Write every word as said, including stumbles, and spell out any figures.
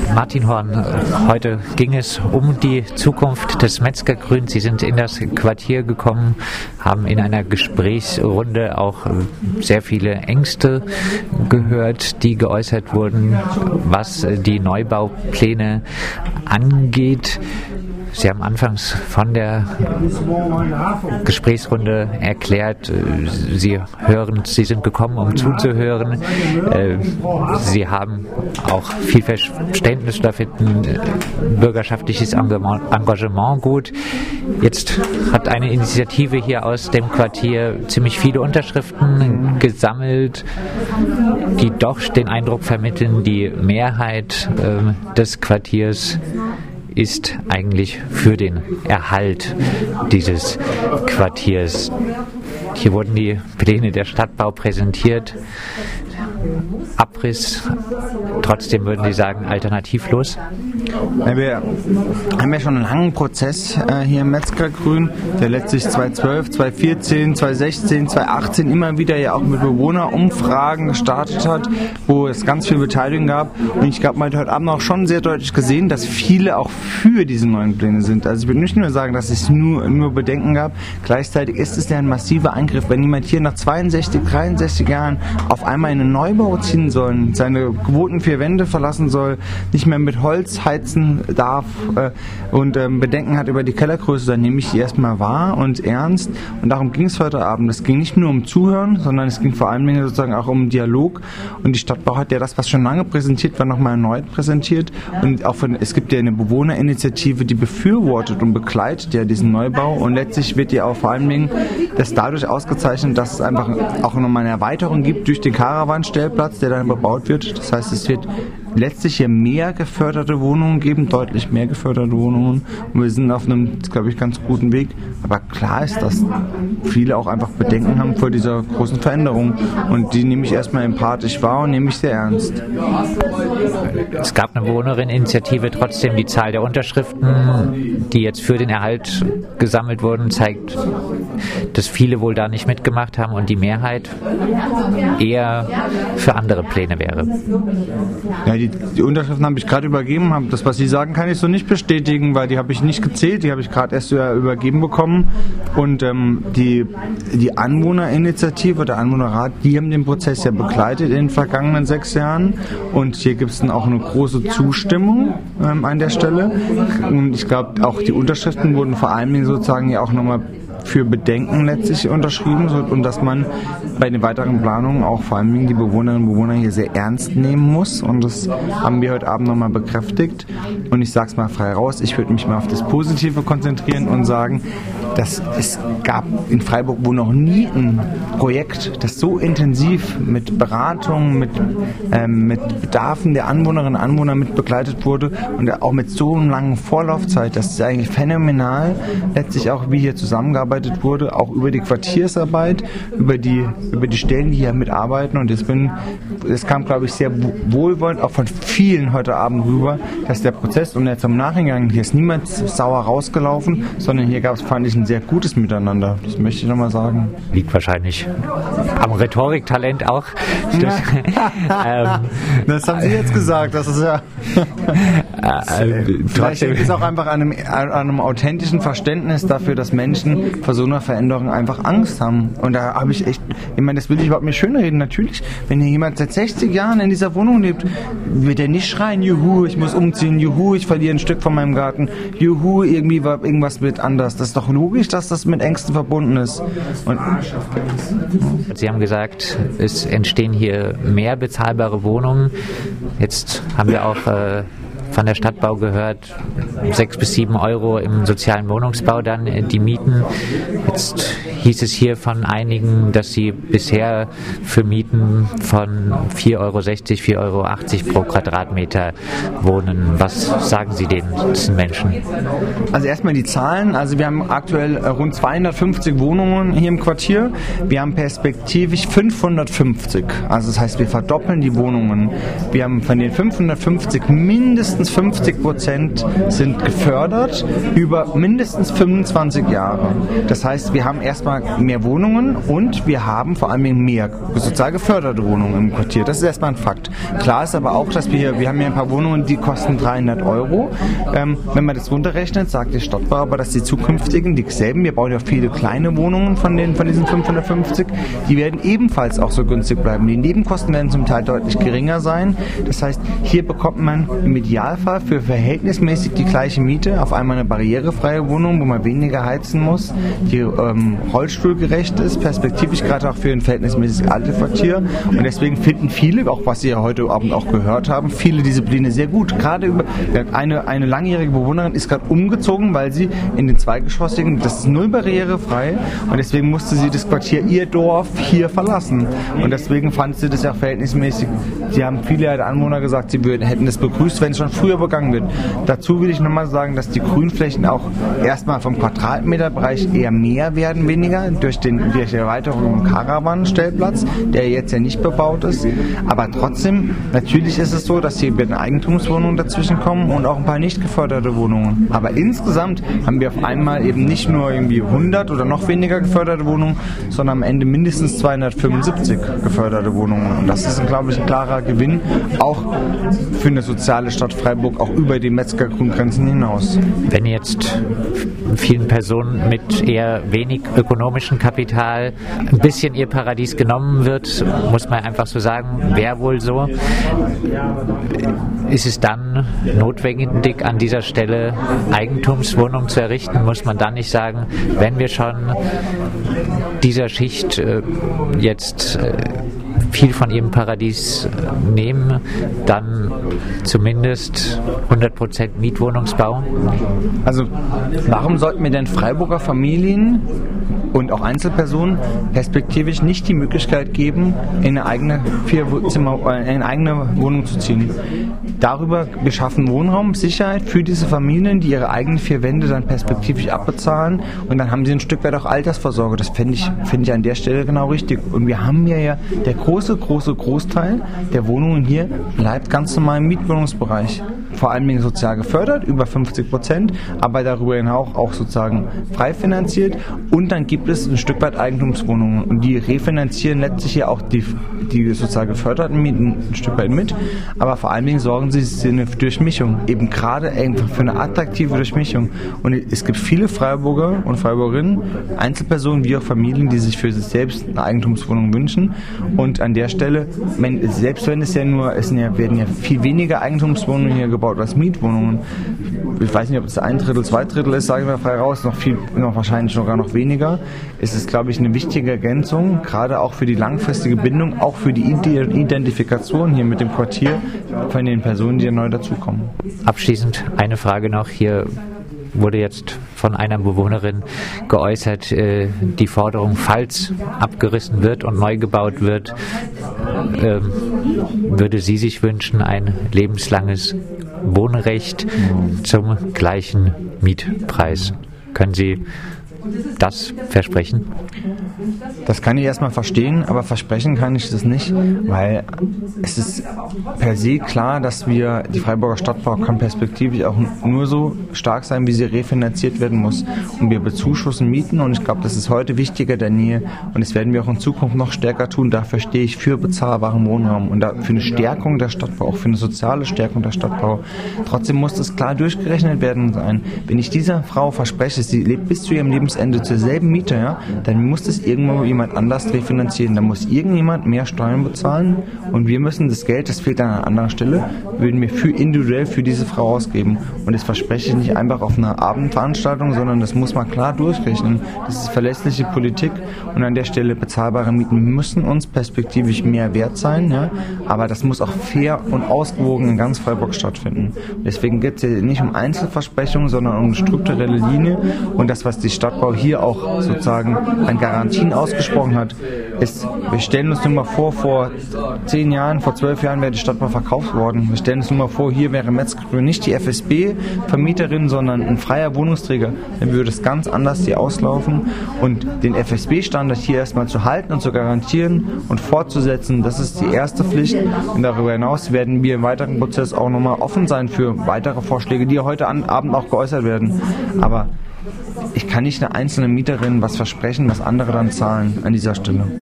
Martin Horn, heute ging es um die Zukunft des Metzgergrüns. Sie sind in das Quartier gekommen, haben in einer Gesprächsrunde auch sehr viele Ängste gehört, die geäußert wurden, was die Neubaupläne angeht. Sie haben anfangs von der Gesprächsrunde erklärt, Sie hören, Sie sind gekommen, um zuzuhören. Sie haben auch viel Verständnis dafür, bürgerschaftliches Engagement gut. Jetzt hat eine Initiative hier aus dem Quartier ziemlich viele Unterschriften gesammelt, die doch den Eindruck vermitteln, die Mehrheit des Quartiers ist eigentlich für den Erhalt dieses Quartiers. Hier wurden die Pläne der Stadtbau präsentiert. Abriss, trotzdem würden Sie sagen, alternativlos? Ja, wir haben ja schon einen langen Prozess äh, hier im Metzgergrün, der letztlich zweitausendzwölf, zweitausendvierzehn, zweitausendsechzehn, zweitausendzachtzehn immer wieder ja auch mit Bewohnerumfragen gestartet hat, wo es ganz viel Beteiligung gab. Und ich glaube, man hat heute Abend auch schon sehr deutlich gesehen, dass viele auch für diese neuen Pläne sind. Also ich würde nicht nur sagen, dass es nur, nur Bedenken gab, gleichzeitig ist es ja ein massiver Eingriff. Wenn jemand hier nach zweiundsechzig, dreiundsechzig Jahren auf einmal in einen Neubau ziehen soll, seine gewohnten vier Wände verlassen soll, nicht mehr mit Holz heizen darf äh, und ähm, Bedenken hat über die Kellergröße, dann nehme ich die erstmal wahr und ernst. Und darum ging es heute Abend. Es ging nicht nur um Zuhören, sondern es ging vor allem sozusagen auch um Dialog. Und die Stadtbau hat ja das, was schon lange präsentiert war, nochmal erneut präsentiert. Und auch von, es gibt ja eine Bewohnerinitiative, die befürwortet und begleitet ja diesen Neubau. Und letztlich wird ja auch vor allen Dingen das dadurch ausgezeichnet, dass es einfach auch nochmal eine Erweiterung gibt durch den Caravan-Stellplatz, der dann bebaut wird. Das heißt, es wird letztlich hier mehr geförderte Wohnungen geben, deutlich mehr geförderte Wohnungen. Und wir sind auf einem, glaube ich, ganz guten Weg. Aber klar ist, dass viele auch einfach Bedenken haben vor dieser großen Veränderung. Und die nehme ich erstmal empathisch wahr und nehme ich sehr ernst. Es gab eine Bewohnerinitiative, trotzdem die Zahl der Unterschriften, die jetzt für den Erhalt gesammelt wurden, zeigt, dass viele wohl da nicht mitgemacht haben und die Mehrheit eher für andere Pläne wäre. Ja, die, die Unterschriften habe ich gerade übergeben. Das, was Sie sagen, kann ich so nicht bestätigen, weil die habe ich nicht gezählt. Die habe ich gerade erst übergeben bekommen. Und ähm, die, die Anwohnerinitiative, der Anwohnerrat, die haben den Prozess ja begleitet in den vergangenen sechs Jahren. Und hier gibt es dann auch eine große Zustimmung ähm, an der Stelle. Und ich glaube, auch die Unterschriften wurden vor allen Dingen sozusagen ja auch nochmal für Bedenken letztlich unterschrieben und dass man bei den weiteren Planungen auch vor allem die Bewohnerinnen und Bewohner hier sehr ernst nehmen muss und das haben wir heute Abend nochmal bekräftigt und ich sage es mal frei raus, ich würde mich mal auf das Positive konzentrieren und sagen, dass es gab in Freiburg wohl noch nie ein Projekt, das so intensiv mit Beratung, mit, ähm, mit Bedarfen der Anwohnerinnen und Anwohner mit begleitet wurde und auch mit so einer langen Vorlaufzeit, das ist eigentlich phänomenal, letztlich auch wie hier zusammengearbeitet wurde, auch über die Quartiersarbeit, über die, über die Stellen, die hier mitarbeiten und das, bin, das kam, glaube ich, sehr wohlwollend auch von vielen heute Abend rüber, dass der Prozess und jetzt im Nachhinein, hier ist niemand sauer rausgelaufen, sondern hier gab es, fand ich, ein sehr gutes Miteinander. Das möchte ich nochmal sagen. Liegt wahrscheinlich am Rhetoriktalent auch. Das, ähm, das haben Sie jetzt gesagt, das ist ja äh, vielleicht ist auch einfach an einem, an einem authentischen Verständnis dafür, dass Menschen vor so einer Veränderung einfach Angst haben. Und da habe ich echt, ich meine, das will ich überhaupt nicht schönreden. Natürlich, wenn hier jemand seit sechzig Jahren in dieser Wohnung lebt, wird er nicht schreien, juhu, ich muss umziehen, juhu, ich verliere ein Stück von meinem Garten, juhu, irgendwie war irgendwas wird anders. Das ist doch logisch, dass das mit Ängsten verbunden ist. Und Sie haben gesagt, es entstehen hier mehr bezahlbare Wohnungen. Jetzt haben wir auch äh, von der Stadtbau gehört, sechs bis sieben Euro im sozialen Wohnungsbau dann äh, die Mieten. Jetzt hieß es hier von einigen, dass sie bisher für Mieten von vier Euro sechzig, vier Euro achtzig pro Quadratmeter wohnen. Was sagen Sie den diesen Menschen? Also erstmal die Zahlen. Also wir haben aktuell rund zweihundertfünfzig Wohnungen hier im Quartier. Wir haben perspektivisch fünfhundertfünfzig. Also das heißt, wir verdoppeln die Wohnungen. Wir haben von den fünfhundertfünfzig mindestens mindestens fünfzig Prozent sind gefördert über mindestens fünfundzwanzig Jahre. Das heißt, wir haben erstmal mehr Wohnungen und wir haben vor allem mehr sozial geförderte Wohnungen im Quartier. Das ist erstmal ein Fakt. Klar ist aber auch, dass wir hier, wir haben hier ein paar Wohnungen, die kosten dreihundert Euro. Ähm, wenn man das runterrechnet, sagt der Stadtbau aber, dass die zukünftigen, dieselben, wir bauen ja viele kleine Wohnungen von, den, von diesen fünfhundertfünfzig, die werden ebenfalls auch so günstig bleiben. Die Nebenkosten werden zum Teil deutlich geringer sein. Das heißt, hier bekommt man im Idealfall für verhältnismäßig die gleiche Miete auf einmal eine barrierefreie Wohnung, wo man weniger heizen muss, die ähm, rollstuhlgerecht ist, perspektivisch gerade auch für ein verhältnismäßig altes Quartier. Und deswegen finden viele, auch was Sie ja heute Abend auch gehört haben, viele diese Pläne sehr gut. Gerade über, eine, eine langjährige Bewohnerin ist gerade umgezogen, weil sie in den zweigeschossigen, das ist null barrierefrei und deswegen musste sie das Quartier, ihr Dorf hier verlassen. Und deswegen fand sie das ja auch verhältnismäßig. Sie haben viele der Anwohner gesagt, sie würden, hätten das begrüßt, wenn es schon früher begangen wird. Dazu will ich nochmal sagen, dass die Grünflächen auch erstmal vom Quadratmeterbereich eher mehr werden, weniger, durch, den, durch die Erweiterung im Caravan-Stellplatz, der jetzt ja nicht bebaut ist. Aber trotzdem, natürlich ist es so, dass hier mit Eigentumswohnungen dazwischen kommen und auch ein paar nicht geförderte Wohnungen. Aber insgesamt haben wir auf einmal eben nicht nur irgendwie hundert oder noch weniger geförderte Wohnungen, sondern am Ende mindestens zweihundertfünfundsiebzig geförderte Wohnungen. Und das ist, glaube ich, ein klarer Gewinn, auch für eine soziale Stadt Freiburg, auch über die Metzger-Grün-Grenzen hinaus. Wenn jetzt vielen Personen mit eher wenig ökonomischem Kapital ein bisschen ihr Paradies genommen wird, muss man einfach so sagen, wäre wohl so, ist es dann notwendig, an dieser Stelle Eigentumswohnungen zu errichten? Muss man dann nicht sagen, wenn wir schon dieser Schicht äh, jetzt äh, viel von ihrem Paradies nehmen, dann zumindest hundert Prozent Mietwohnungsbau? Also warum sollten wir denn Freiburger Familien und auch Einzelpersonen perspektivisch nicht die Möglichkeit geben, in eine eigene vier Zimmer, in eine eigene Wohnung zu ziehen? Darüber beschaffen Wohnraum, Sicherheit für diese Familien, die ihre eigenen vier Wände dann perspektivisch abbezahlen und dann haben sie ein Stück weit auch Altersvorsorge. Das finde ich, finde ich an der Stelle genau richtig. Und wir haben hier ja, der große, große Großteil der Wohnungen hier bleibt ganz normal im Mietwohnungsbereich. Vor allem sozial gefördert, über fünfzig Prozent, aber darüber hinaus auch sozusagen frei finanziert und dann gibt es ein Stück weit Eigentumswohnungen und die refinanzieren letztlich ja auch die, die sozial geförderten Mieten ein Stück weit mit, aber vor allen Dingen sorgen sie für eine Durchmischung, eben gerade einfach für eine attraktive Durchmischung und es gibt viele Freiburger und Freiburgerinnen, Einzelpersonen wie auch Familien, die sich für sich selbst eine Eigentumswohnung wünschen und an der Stelle, wenn, selbst wenn es ja nur, es ja, werden ja viel weniger Eigentumswohnungen hier gebaut als Mietwohnungen. Ich weiß nicht, ob es ein Drittel, zwei Drittel ist, sagen wir frei raus, noch viel, noch wahrscheinlich sogar noch weniger. Es ist, glaube ich, eine wichtige Ergänzung, gerade auch für die langfristige Bindung, auch für die Identifikation hier mit dem Quartier von den Personen, die ja neu dazukommen. Abschließend eine Frage noch hier. Wurde jetzt von einer Bewohnerin geäußert, äh, die Forderung, falls abgerissen wird und neu gebaut wird, äh, würde sie sich wünschen, ein lebenslanges Wohnrecht zum gleichen Mietpreis. Können Sie das versprechen? Das kann ich erstmal verstehen, aber versprechen kann ich das nicht, weil es ist per se klar, dass wir, die Freiburger Stadtbau kann perspektivisch auch nur so stark sein, wie sie refinanziert werden muss. Und wir bezuschussen Mieten und ich glaube, das ist heute wichtiger denn je und das werden wir auch in Zukunft noch stärker tun. Dafür stehe ich für bezahlbaren Wohnraum und für eine Stärkung der Stadtbau, auch für eine soziale Stärkung der Stadtbau. Trotzdem muss das klar durchgerechnet werden sein. Wenn ich dieser Frau verspreche, sie lebt bis zu ihrem Lebensende zur selben Miete, ja, dann muss das irgendwo jemand anders refinanzieren. Da muss irgendjemand mehr Steuern bezahlen und wir müssen das Geld, das fehlt an einer anderen Stelle, würden wir für individuell für diese Frau ausgeben. Und das verspreche ich nicht einfach auf einer Abendveranstaltung, sondern das muss man klar durchrechnen. Das ist verlässliche Politik und an der Stelle bezahlbare Mieten müssen uns perspektivisch mehr wert sein, ja, aber das muss auch fair und ausgewogen in ganz Freiburg stattfinden. Deswegen geht es hier nicht um Einzelversprechungen, sondern um eine strukturelle Linie und das, was die Stadt Stadtbau hier auch sozusagen an Garantien ausgesprochen hat, ist, wir stellen uns nur mal vor, vor zehn Jahren, vor zwölf Jahren wäre die Stadtbau verkauft worden. Wir stellen uns nur mal vor, hier wäre Metzgergrün nicht die F S B-Vermieterin, sondern ein freier Wohnungsträger. Dann würde es ganz anders hier auslaufen. Und den F S B-Standard hier erstmal zu halten und zu garantieren und fortzusetzen, das ist die erste Pflicht. Und darüber hinaus werden wir im weiteren Prozess auch nochmal offen sein für weitere Vorschläge, die heute Abend auch geäußert werden. Aber ich kann nicht einer einzelnen Mieterin was versprechen, was andere dann zahlen an dieser Stelle.